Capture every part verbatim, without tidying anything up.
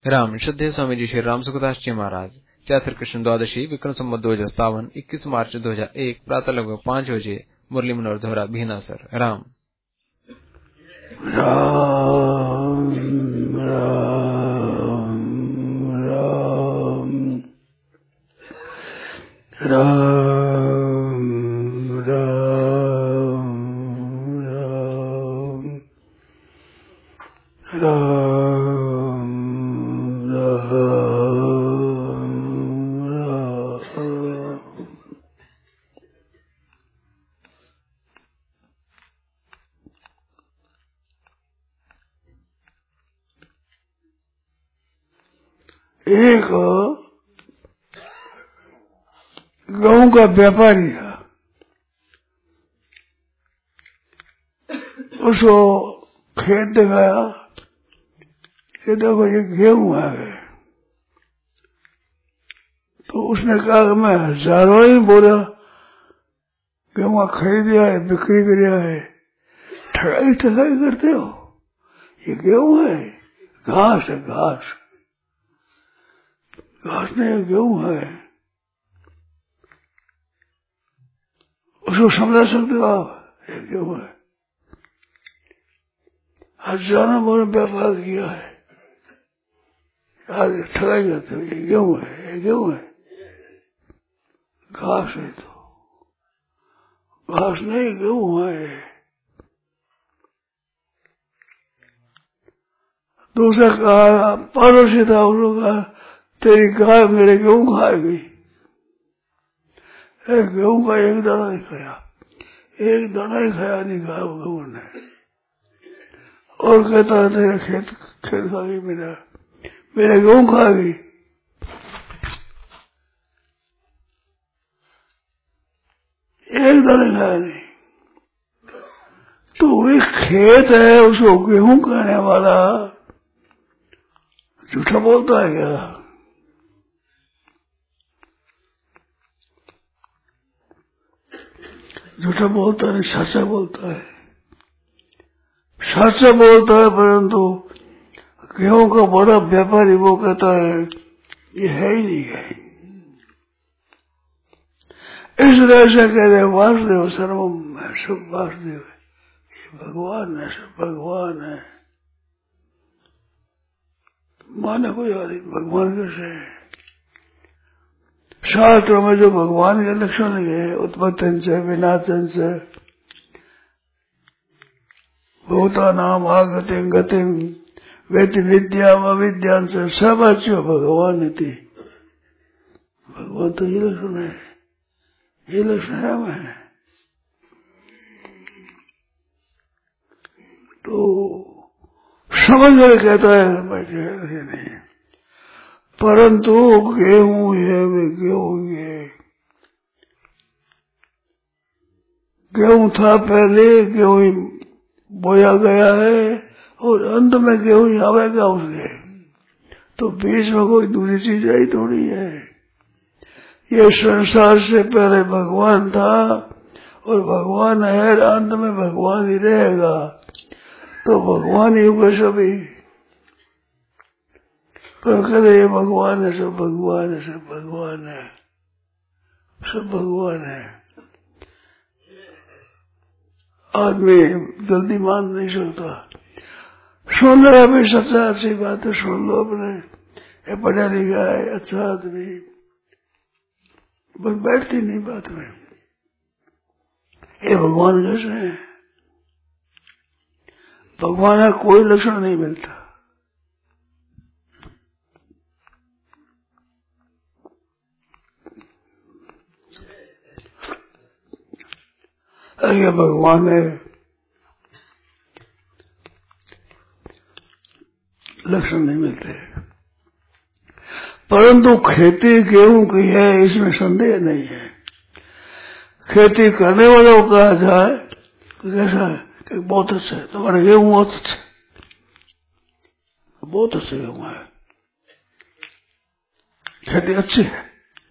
राम श्रद्धेय स्वामी जी श्री राम सुखदास जी महाराज चैत्र कृष्ण द्वादशी विक्रम संवत दो हजार सत्तावन इक्कीस मार्च दो हजार एक प्रातः लगभग पाँच बजे मुरली मनोहर धोरा भीनासर। राम राम राम राम राम राम राम एक गेहूं का व्यापारी है, उसको खेत दिखाया कि देखो ये गेहूं है, तो उसने कहा कि मैं हजारों ही बोला गेहूं खरीद लिया है, बिक्री कर लिया है, ठगाई ठगाई करते हो, ये गेहूं है, घास है, घास घास नहीं गेहूं है, उसको समझा सकते हो आप, ये गेहूं है। हजारों बोले व्यापार किया है, आज ठगाई करते हो, ये गेहूं है, ये गेहूं है, घास है, तो घास नहीं गेहूं है। दूसरा कहा, पड़ोसी था, उसने कहा तेरी गाय मेरे गेहूं खा गई, गेहूं का एक दाना नहीं खाया, एक दाना ही खाया नहीं खाया वो गेहूं ने, और कहता है तेरे खेत खेत खा गई, मेरा मेरे गेहूं खा गई। एक दाना खाया नहीं, तो वही खेत है, उसको गेहूं कहने वाला झूठा बोलता है क्या? झूठा बोलता है, सच्चा बोलता है, सच्चा बोलता है, परंतु गेहूं का बड़ा व्यापारी वो कहता है ये है ही नहीं है। इस तरह से कहते हैं वासुदेव सर्वम है, सब वासुदेव है, ये भगवान है, सब भगवान है, माने कोई आदमी भगवान कैसे है? शास्त्रों में जो भगवान के लक्षण लिखे, उत्पत्ति से विनाशन से भूता नाम आगति गति वेति विद्या अविद्या से सब अच्छे भगवान थी। भगवान तो ये लक्षण है, ये लक्षण है मैं तो समझ कर कहता है मैं नहीं, परंतु गेहूं है वे गेहूं है, गेहूं था पहले, गेहूं बोया गया है और अंत में गेहूं आवेगा उसके, तो बीच में कोई दूसरी चीज आई थोड़ी है। ये संसार से पहले भगवान था और भगवान है, अंत में भगवान ही रहेगा, तो भगवान ही होगा सभी। पर कहते ये भगवान है, सब भगवान है, सब भगवान है, सब भगवान है। आदमी जल्दी मान नहीं सकता, सुन रहा भी सच्चा अच्छी बात है, सुन लो अपने, ये पढ़ा लिखा है, अच्छा आदमी, बस बैठती नहीं बात में। ये भगवान कैसे है? भगवान का कोई लक्षण नहीं मिलता। ये भगवान है, लक्षण नहीं मिलते, परंतु खेती गेहूं की है इसमें संदेह नहीं है। खेती करने वालों को कहा जाए कैसा है कि बहुत अच्छा है, तुम्हारे गेहूं बहुत अच्छा, बहुत अच्छे गेहूं है, खेती अच्छी है,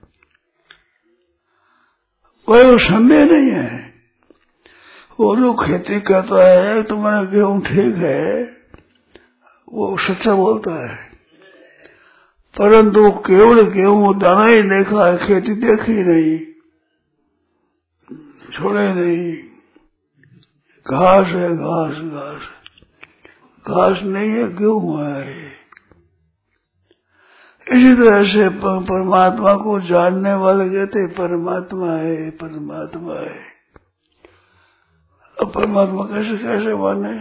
कोई संदेह नहीं है। वो जो खेती करता है तुम्हारा गेहूं ठीक है, वो सच्चा बोलता है, परंतु केवल गेहूं दाना ही देखा है, खेती देखी नहीं, छोड़े नहीं। घास है, घास घास घास नहीं है, गेहूं है। इसी तरह से परमात्मा को जानने वाले कहते परमात्मा है, परमात्मा है। अब परमात्मा कैसे कैसे माने?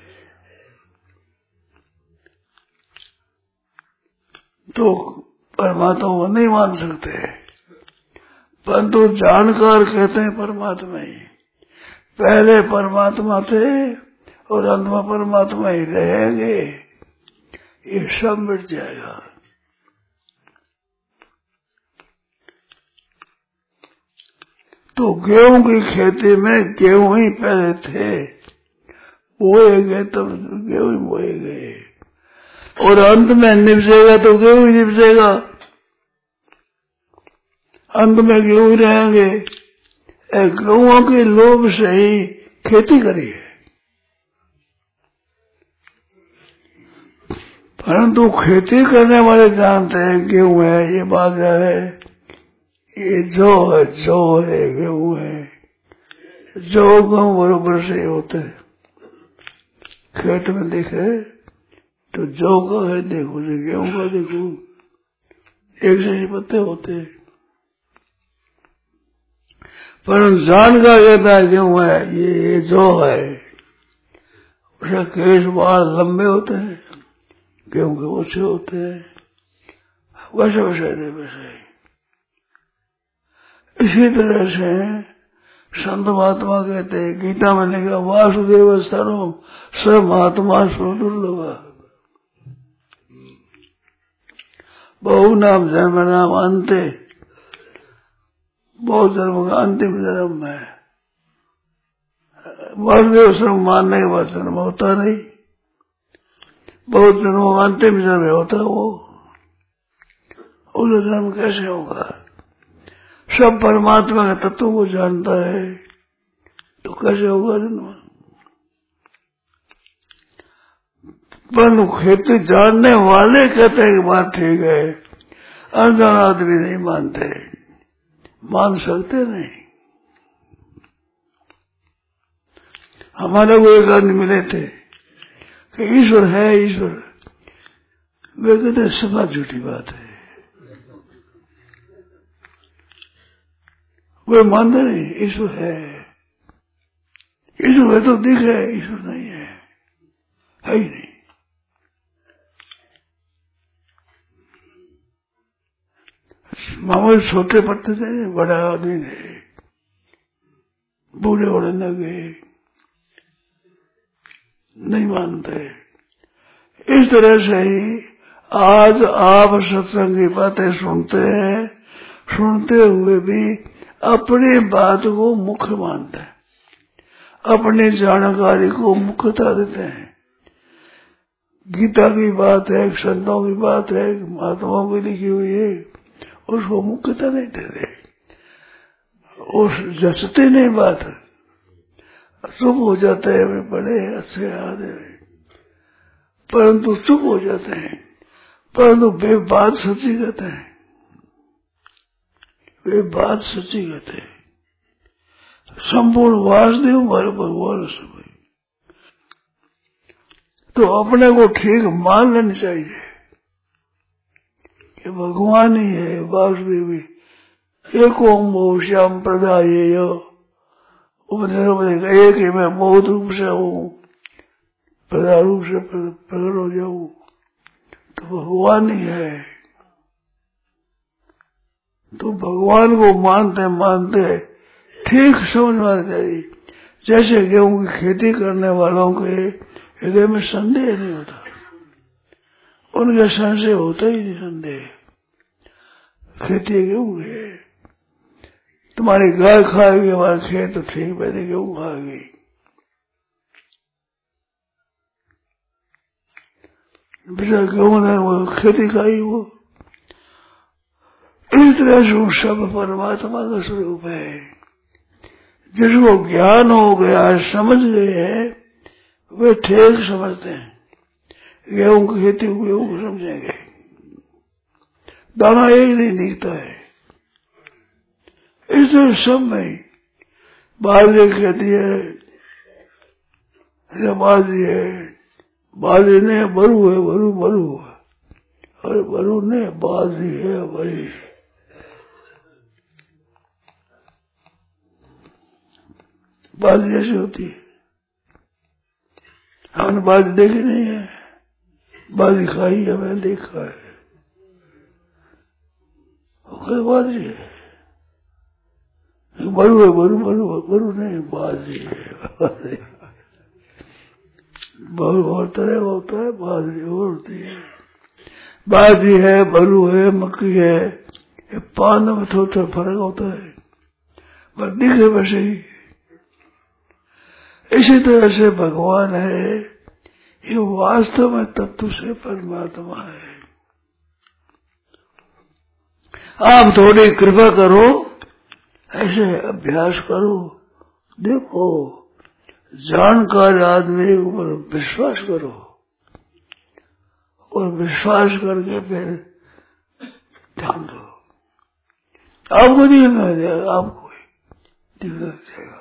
तो परमात्मा को नहीं मान सकते, परंतु जानकार कहते हैं परमात्मा ही। पहले परमात्मा थे और अंत में परमात्मा ही रहेंगे, ये सब मिट जाएगा। तो गेहूं की खेती में गेहूं ही पहले थे, बोए गए तब गेहूं ही बोए गए, और अंत में निपजेगा तो गेहूं ही निपजेगा, अंत में गेहूं ही रहेंगे। गेहूं के लोभ से ही खेती करी है, परंतु खेती करने वाले जानते हैं गेहूं है, ये बाजरा है, ये जौ है, जौ है, गेहूं है। जौ गेहूं बरोबर से होते हैं, खेत में देखे तो जौ का है देखो, गेहूं का देखो, एक जैसे पत्ते होते हैं। पर जान का कहता है गेहूं है, ये जौ है, उसके केश बाल लंबे होते हैं, गेहूं के ओछे होते हैं, वैसे वैसे नहीं वैसे। इसी तरह से संत महात्मा कहते हैं, गीता में लिखा वासुदेव सर्वम स महात्मा सुदुर्लभ, बहु नाम जन्म नाम अंते, बहुत जन्म का अंतिम जन्म है। वासुदेव सर्वम मानने के बाद जन्म होता नहीं, बहुत जन्म का अंतिम जन्म होता वो, उस जन्म कैसे होगा? सब परमात्मा के तत्व को जानता है तो कैसे होगा जन्म? पर खेती जानने वाले कहते हैं कि बात ठीक है, अनजान आदमी नहीं मानते, मान सकते नहीं। हमारे को एक आदमी मिले थे कि ईश्वर है, ईश्वर, वे कहते सभा झूठी बात है, वे मानते नहीं ईश्वर है। ईश्वर है तो दिख है, ईश्वर नहीं है, है ही नहीं। मामूली छोटे पत्ते थे, बड़ा आदमी थे, बूढ़े होने लगे, नहीं मानते। इस तरह से ही आज आप सत्संग की बातें सुनते हैं, सुनते हुए भी अपनी बात को मुख्य मानते हैं, अपनी जानकारी को मुख्यता देते हैं। गीता की बात है, संतों की बात है, महात्माओं की लिखी हुई है, उसको मुख्यता नहीं देते, उस जचते नहीं बात, चुप हो जाते हैं। वे बड़े अच्छे आदमी परंतु चुप हो जाते हैं, परंतु वे बात सच्ची कहते हैं, वे बात सच्ची कहते हैं। संपूर्ण वासुदेव हमारे भगवान सब, तो अपने को ठीक मान लेनी चाहिए कि भगवान ही है, वासुदेव ही। एक ओम श्याम प्रदाय उपनिषद एक ही मैं बहुत रूप से हूँ, प्रदा रूप से प्रकट हो जाऊं, तो भगवान ही है। तो भगवान को मानते मानते ठीक समझना चाहिए। जैसे गेहूं की खेती करने वालों के हृदय में संदेह नहीं होता, उनके संशय होता ही नहीं संदेह। खेती गेहूं है, तुम्हारी गाय खाएगी हमारे खेत, तो ठीक पहले गेहूं खाएगी। बेचारा गेहूं ने वो खेती खाई, वो इस तरह से सब परमात्मा का स्वरूप है। जिसको ज्ञान हो गया, समझ गए हैं, वे ठीक समझते हैं। गेहूं की खेती को गेहूं को समझेंगे, दाना एक नहीं दिखता है। इसलिए सब में बाजरे की खेती है, बाजरी है, बाजरी ने बरू है, बरू बरू है, और बरू ने बाजरी है बड़ी। बाजरी ऐसी होती है, हमने बाजरी देखी नहीं है, बाजरी खाई है, मैंने देखा है, वो बाजरी है, बरू है, बरू बरू बरू नहीं बाजरी है। बहुत और तरह होता है, बाजरी और होती है, बाजरी है, बरू है, मक्की है, ये पान में थोड़ा थोड़ा फर्क होता है, पर दिखे वैसे ही। इसी तरह से भगवान है, ये वास्तव में तत्व से परमात्मा है। आप थोड़ी कृपा करो, ऐसे अभ्यास करो, देखो जानकार आदमी के ऊपर विश्वास करो, और विश्वास करके फिर ध्यान दो, आपको दिखना जाएगा, आपको दिखना जाएगा।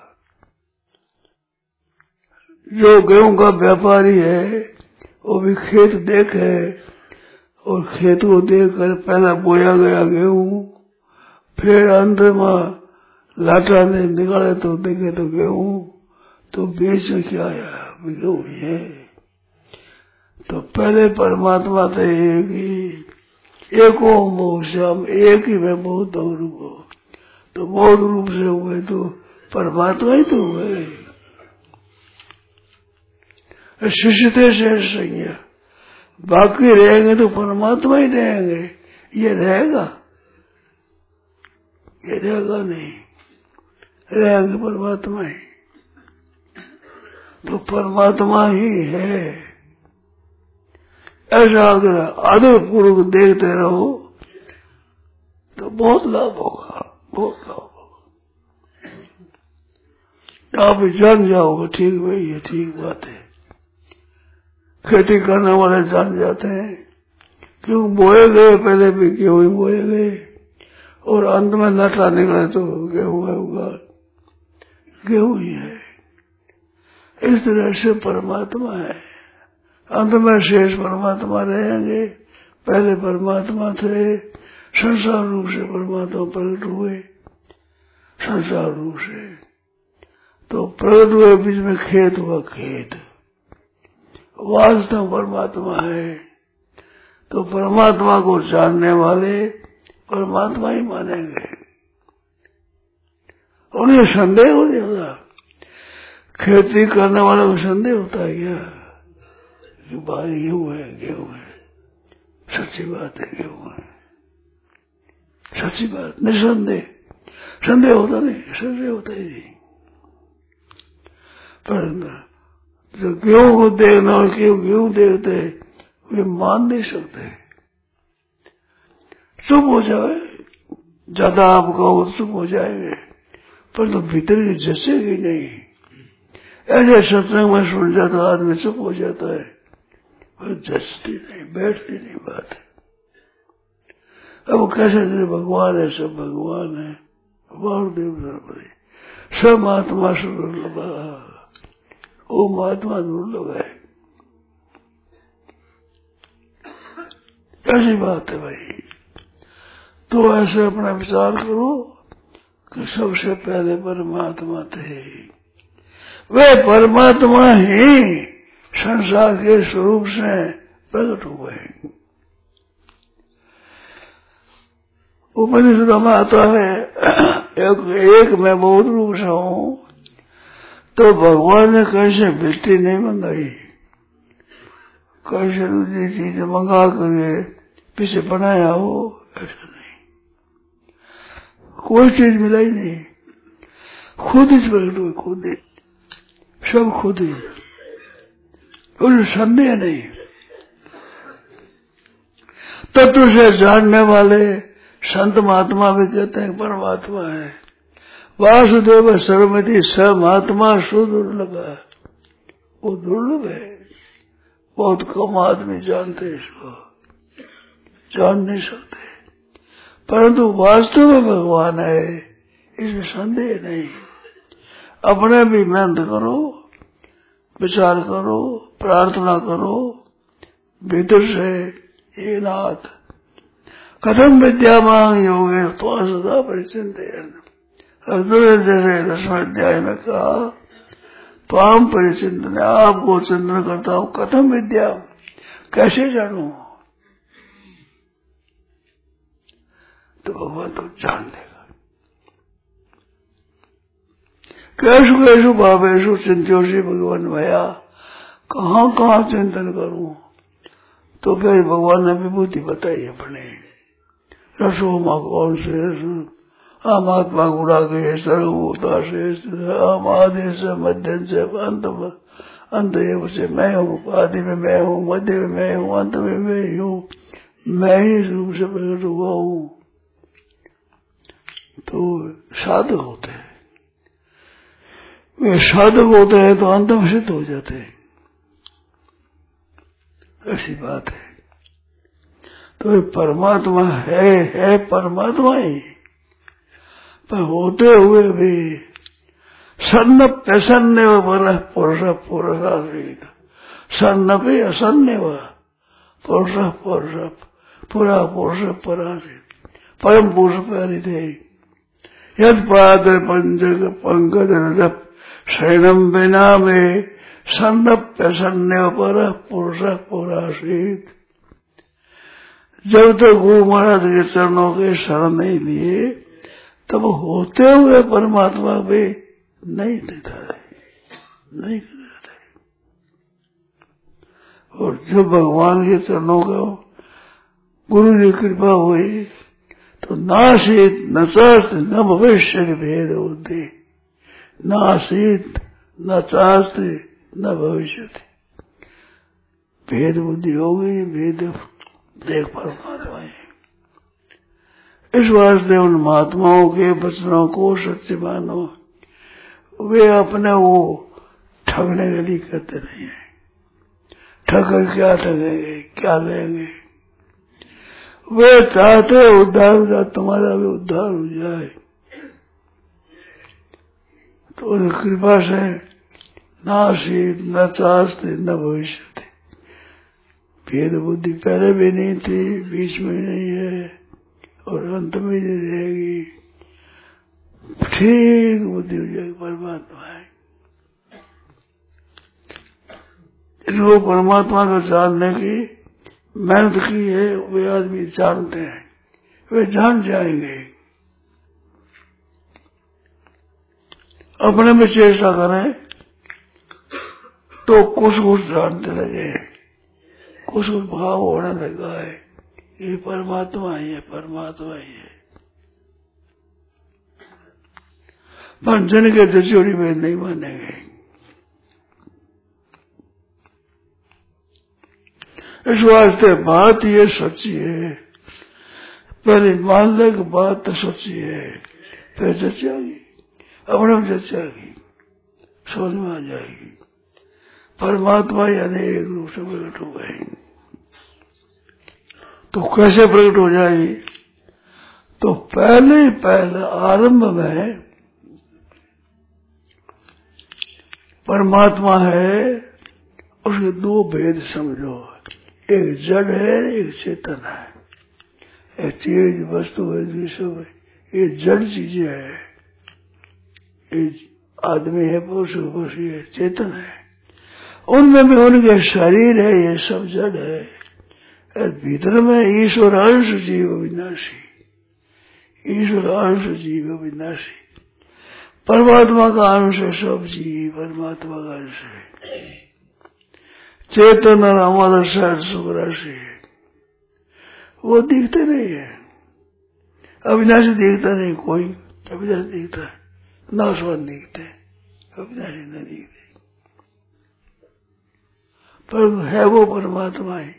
जो गेहूं का व्यापारी है वो भी खेत देखे, और खेत को देख कर पहला बोया गया गेहूं, फिर अंत में लाटा ने निकाले तो देखे तो गेहूं, तो बीच में क्या आया, गेहूं है। तो पहले परमात्मा तो एक ही, एक मोह श्याम, एक ही में बहुत रूप हो, तो बहुत रूप से हुए तो परमात्मा ही तो हुए। शिष्यते से संज्ञा, बाकी रहेंगे तो परमात्मा ही रहेंगे, ये रहेगा, ये रहेगा नहीं, रहेंगे परमात्मा ही, तो परमात्मा ही है। ऐसा अगर आदर पूर्वक देखते रहो तो बहुत लाभ होगा, बहुत लाभ होगा। आप जान जाओगे, ठीक भाई ये ठीक बात है। खेती करने वाले जान जाते हैं, क्यों बोए गए, पहले भी गेहूं बोए गए, और अंत में लाटा निकले तो गेहूं होगा, गेहूं ही है। इस तरह से परमात्मा है, अंत में शेष परमात्मा रहेंगे। पहले परमात्मा थे, संसार रूप से परमात्मा प्रकट हुए, संसार रूप से तो प्रकट हुए, बीच में खेत हुआ, खेत वास्तव परमात्मा है। तो परमात्मा को जानने वाले परमात्मा ही मानेंगे, उन्हें संदेह हो जाएगा। खेती करने वाले को संदेह होता है क्या कि भाई गेहूं है, गेहूं है, सच्ची बात है, गेहूं है, सच्ची बात, निसंदेह, संदेह होता नहीं, संदेह होता ही नहीं। पर जो गेहूं को देखना और क्यों गेहूं देखते वे मान नहीं सकते, चुप हो जाए, ज्यादा आप कहो तो चुप हो जाएंगे, पर तो भीतर की जचेगी नहीं। ऐसे सत्संग में सुन जाता आदमी चुप हो जाता है, और जचती नहीं, बैठती नहीं बात। अब कैसे भगवान है, सब भगवान है, वासुदेव सर्वपरि, सब आत्मा सुदुर्लभ, वो महात्मा दुर्लभ है। ऐसी बात है भाई। तो ऐसे अपना विचार करो कि सबसे पहले परमात्मा थे, वे परमात्मा ही संसार के स्वरूप से प्रकट हुए। उपनिषद में आता है, एक, एक मैं बहुत रूप से हूं, तो भगवान ने कैसे वृत्ति नहीं मंगाई, कैसे दूसरी चीज मंगा कर पीछे बनाया हो, ऐसा नहीं, कोई चीज मिला ही नहीं, खुद ही प्रकट हुई, खुद ही, सब खुद ही, कोई संदेह नहीं। तत्व से जानने वाले संत महात्मा भी कहते हैं परमात्मा है। वासुदेव सर्वमिति स महात्मा सुदुर्लभ है, वो दुर्लभ है, बहुत कम आदमी जानते इसको, जान नहीं सकते। परंतु वास्तव में भगवान है इसमें संदेह नहीं। अपने भी मेहनत करो, विचार करो, प्रार्थना करो भीतर से, हे नाथ कथम विद्या मांग योगे तो सदा परिचिंतन। अर्जुन जैसे दसवें अध्याय में कहा त्वाम परिचिंतन, आपको चिंतन करता हूँ, कथम विद्या कैसे जानू, तो भगवान तो जान लेगा। कैसु कैसु भावेशु चिंत्योषि भगवान भया, कहाँ कहाँ चिंतन करूं, तो फिर भगवान ने विभूति बताई अपने रसो माँ कौन से आम आत्मा गुणा के सर्वभूता से आम आदि से मध्य से अंत अंत से मैं हूँ, आदि में मैं हूँ, मध्य में मैं हूँ, अंत में मैं ही हूँ, मैं ही रूप से प्रकट हुआ हूँ। तो साधक होते हैं, वे साधक होते हैं तो अंत में सिद्ध हो जाते हैं, ऐसी बात है। तो ये परमात्मा है है परमात्मा ही, पर होते हुए भी सन्न प्रसन्न व पुरुष पुरुषाश्रित, सन्न भी असन्न व पुरुष पुरुष पुरा पुरुष पराश्रित, परम पुरुष परिधे यद पाद पंचक पंकज रजप शरणम बिना में सन्न प्रसन्न पर पुरुष पुराश्रित। जब तक गुरु महाराज के चरणों के शरण नहीं लिए तब होते हुए परमात्मा भी नहीं देता है, नहीं देता है। और जब भगवान के चरणों का गुरु की कृपा हुई तो नासीत न चास्त न भविष्य के भेद होते, नासीत न चास्त न भविष्य, भेद बुद्धि हो गई, भेद देख परमात्मा है। इस वास्ते उन महात्माओं के वचनों को सच्चे मानो, वे अपने वो ठगने के लिए कहते नहीं है। ठगर क्या ठगेंगे, क्या लेंगे, वे चाहते उद्धार का तुम्हारा भी उद्धार हो जाए। तो उन कृपा से ना शीत न चास्त न भविष्य, भेद बुद्धि पहले भी नहीं थी, बीच में नहीं है और अंत में नहीं रहेगी, ठीक बुद्धि हो जाएगी, परमात्मा है। इसको परमात्मा को जानने की मेहनत की है, वे आदमी जानते हैं, वे जान जाएंगे। अपने में चेष्टा करें तो कुछ कुछ जानते लगे, कुछ कुछ भाव होने लगा है, ये परमात्मा ही है, परमात्मा ही है। पर जन के दचोरी में नहीं मानेंगे। इस वास्ते बात ये सच्ची है, पहले मान ले कि बात तो सच्ची है, फिर जचेगी, अपने में जचेगी, समझ में आ जाएगी। परमात्मा यानी एक रूप से प्रकट हो गए। तो कैसे प्रकट हो जाएगी? तो पहले पहले आरंभ में परमात्मा है, उसके दो भेद समझो, एक जड़ है एक चेतन है। एक चीज वस्तु है सब, ये जड़ चीजें है, एक आदमी है, पशु पक्षी है, चेतन है, उनमें भी उनके शरीर है, ये सब जड़ है। भीतर में ईश्वर अंश जीव विनाशी, ईश्वर अंश जीव विनाशी, परमात्मा का अंश है सब जीव, परमात्मा का अंश है। चेतन और अमर सहज सुख राशि है, वो दिखते नहीं है, अविनाशी दिखता नहीं कोई, अविनाशी दिखता है, नाशवान दिखते हैं, अविनाशी नहीं दिखते, पर है वो परमात्मा है।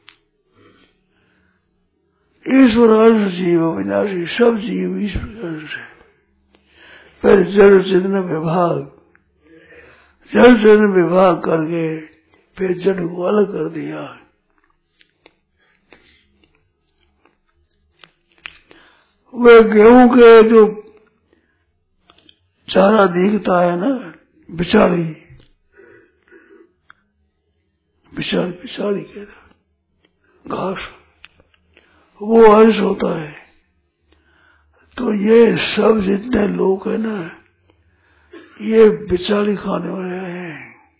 ईश्वर अंश जीव विनाशी, सब जीव ईश्वर का अंश है। फिर जड़ चेतन विभाग, जड़ चेतन विभाग करके फिर जड़ को अलग कर दिया। वे गेहूं के जो चारा दिखता है ना, बिचारी बिचारी बिचारी कह रहा घास, वो अंश होता है। तो ये सब जितने लोग हैं ना, ये बिचारी खाने वाले हैं।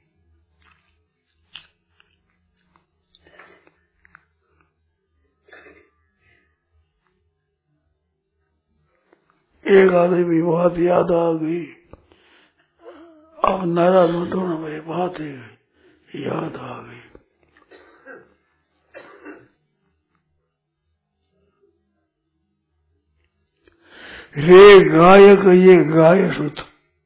एक आदमी भी बात याद आ गई, अब नाराज मत होना भाई, बात है याद आ गई। रे गायक ये गाय सुत,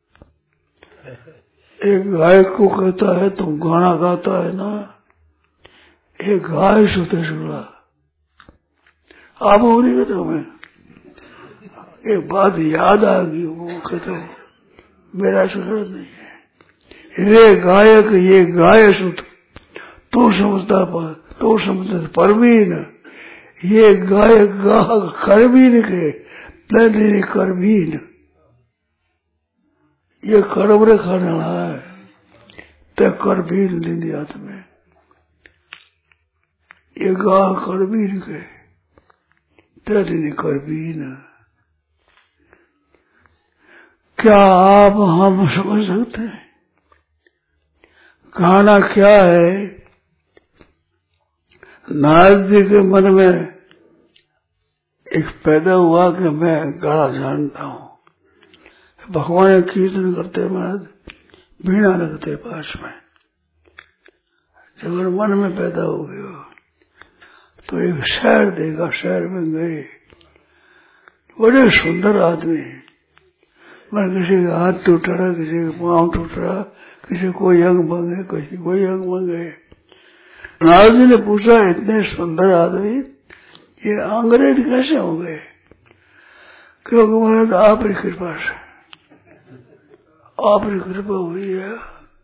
एक गायक को कहता है तुम गाना गाता है ना, एक गाय सुते सुना। आप हो नहीं कहते हमें, एक बात याद आ गई, वो कहते मेरा शुक्र नहीं है। रे गायक ये गाय सुत, तो समझता पर तो समझता परवीन, ये गायक गा करवीन के नहीं करवीन, ये करबरे खाने वाला है, ते करवीन लेनी हाथ में, ये गा करवीन के तेरी करवीन। क्या आप हम समझ सकते हैं गाना क्या है? नारद जी के मन में एक पैदा हुआ कि मैं गाना जानता हूँ। भगवान कीर्तन करते महाराज, बीणा रखते पास में, जब मन में पैदा हो गया तो एक शहर देखा, शहर में गए, बड़े सुंदर आदमी, मैं किसी का हाथ टूट रहा, किसी का पांव टूट रहा, किसी कोई अंग भंग है, किसी कोई अंग भंग है। नारद जी ने पूछा इतने सुंदर आदमी ये अंग्रेज कैसे हो गए? क्योंकि महाराज आपकी कृपा से, आपकी कृपा हुई है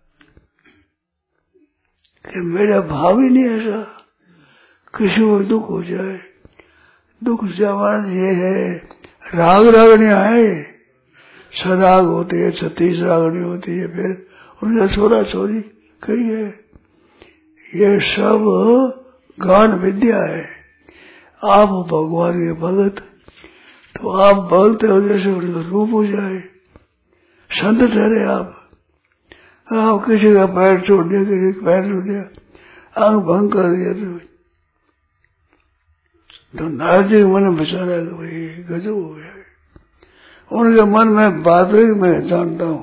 कि मेरा भाव ही नहीं ऐसा किसी को दुख हो जाए। दुख जवान ये है, राग रागनी आए, सदाग होती है, छत्तीस रागनी होती है, फिर उनका छोरा छोरी कही है, ये सब गान विद्या है। आप भगवान के भगत, तो आप बोलते हो जैसे उनका रूप हो जाए, संत ठहरे आप। आप किसी का पैर छोड़ दिया, किसी का पैर छोड़ दिया, अंग भंग कर दिया, तो नारद जी के मन में बेचारा भाई गजब हो गया। उनके मन में बात हुई, मैं जानता हूं,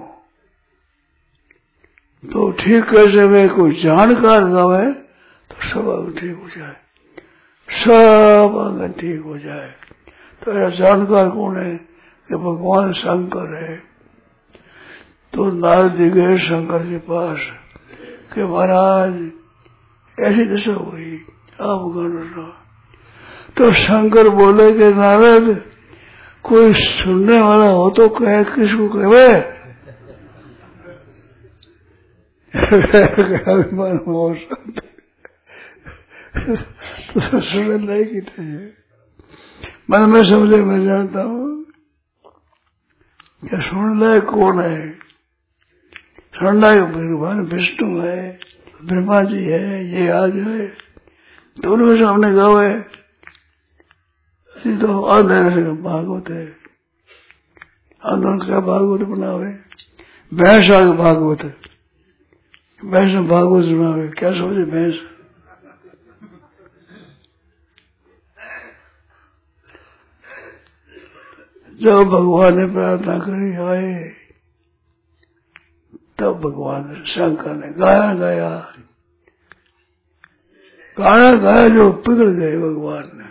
तो ठीक कैसे में कोई जानकार गावे तो सब अंग ठीक हो जाए, सब अंग ठीक हो जाए। तो ऐसा जानकार कौन है कि भगवान शंकर है। तो नारद जी गए शंकर के पास कि महाराज ऐसी दशा हुई, आप गाना। तो शंकर बोले कि नारद कोई सुनने वाला हो तो कहे, किसको कहे? अभिमान हो तो सुनने लायक ही थे। मन में समझे, मैं जानता हूँ क्या सुनने लायक कौन है? सुनने लायक भगवान विष्णु है, ब्रह्मा जी है, ये आज है, दोनों के सामने गाँव है। तो आंदोलन से भागवत है, आंदोलन का भागवत बनावे, भैंस आगे भागवत है, भैंस में भागवत सुनावे, क्या सोचे भैंस? जब भगवान ने प्रार्थना करी आए, तब भगवान शंकर ने गाया गाया गाना गाया जो पिघल गए भगवान ने।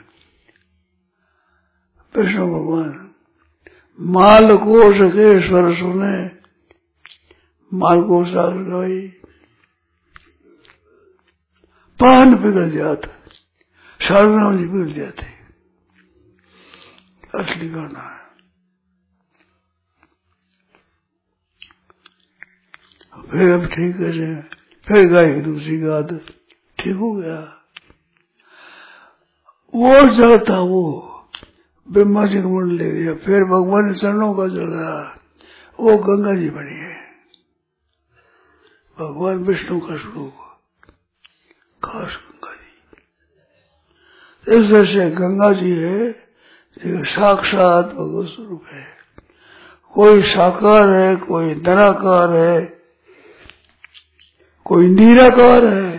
कृष्ण भगवान माल कोश के स्वर सुने, माल कोश गाई, पान पिघल जाता, सारनाम जी पिघल जाते। असली गाना है। फिर अब ठीक है, फिर गाई दूसरी गाद, ठीक हो गया। वो जाता वो ब्रह्मा जी का मुंड ले लिया, फिर भगवान ने चरणों का जल रहा, वो गंगा जी बनी है, भगवान विष्णु का स्वरूप, खास गंगा जी। इस तरह से गंगा जी है साक्षात भगवत स्वरूप है। कोई साकार है, कोई निराकार है, कोई निराकार है,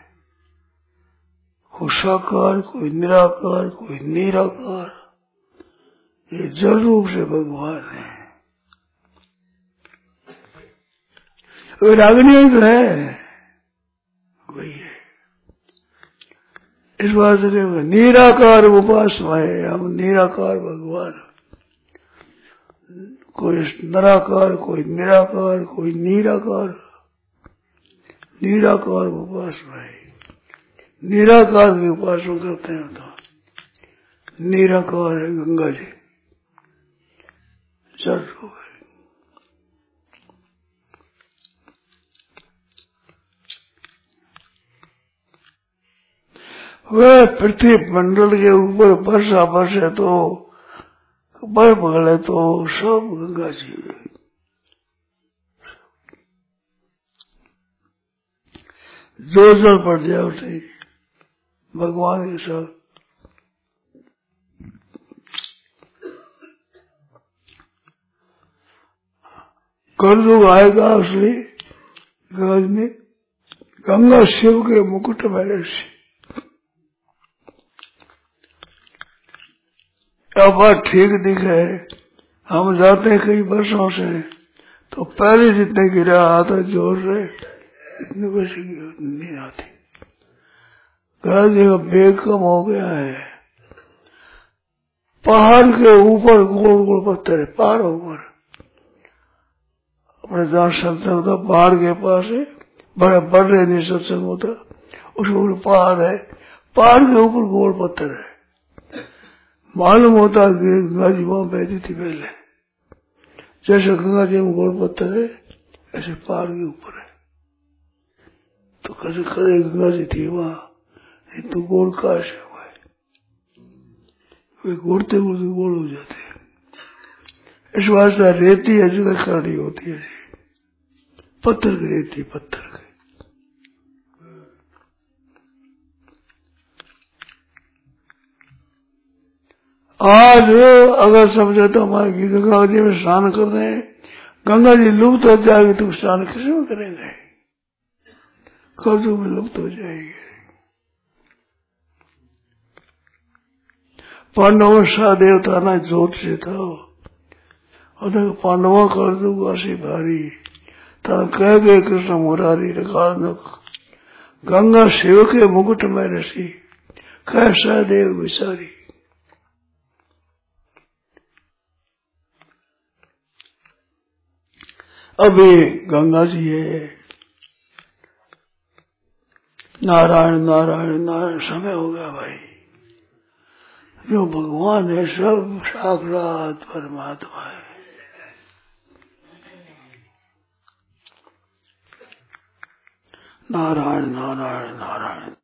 कोई साकार, कोई निराकार, कोई निराकार, ये जल रूप से भगवान है। रागिनी तो है वही है। इस बात से निराकार उपासना है, हम निराकार भगवान, कोई निराकार, कोई निराकार, कोई निराकार, निराकार उपासना है। निराकार की उपासना करते हैं तो निराकार है गंगा जी, चल है। वह पृथ्वी मंडल के ऊपर वर्षा बरसे तो बर्फ गले तो सब गंगा जी है। जो जल पड़ जाए उसे भगवान के साथ कलयुग आएगा, उसलिए गंगा में गंगा शिव के मुकुट में से अब बात ठीक दिखे। हम जाते कई वर्षों से तो पहले जितने गिरा आता जोर से इतने वर्ष नहीं आती। गंगा जी का बेग कम हो गया है। पहाड़ के ऊपर गोल गोल पत्थर है, पहाड़ ऊपर अपने जहाँ सत्संग होता पहाड़ के पास है, बड़े बड़े नहीं सत्संग होता, उसके ऊपर पहाड़ है, पहाड़ के ऊपर गोल पत्थर है। मालूम होता कि गंगा जी वहां बहती थी पहले, जैसे गंगा जी में गोल पत्थर है ऐसे पहाड़ के ऊपर है। तो कैसे करे गंगा जी थी वहां, तो गोल काश हुआ है, वे घूरते घूरते गोल हो जाते हैं। इस वास्ते रेती है जगह खड़ी होती है, पत्थर की रेती, पत्थर की। आज अगर समझे तो हमारे गंगा जी में स्नान कर रहे हैं, गंगा जी लुप्त हो जाएगी तो स्नान किसी में करेंगे, कलयुग में लुप्त हो जाएगी। पांडवों सा देवता ना जोत से था, और देखो पांडवों कलयुग वासी भारी था, कह गए कृष्ण मुरारी रखान गंगा शिव के मुकुट में रसी, कैसा देव विचारी। अभी गंगा जी है, नारायण नारायण नारायण समय हो गया भाई। जो भगवान है सब साक्षात परमात्मा है। नारायण नारायण नारायण।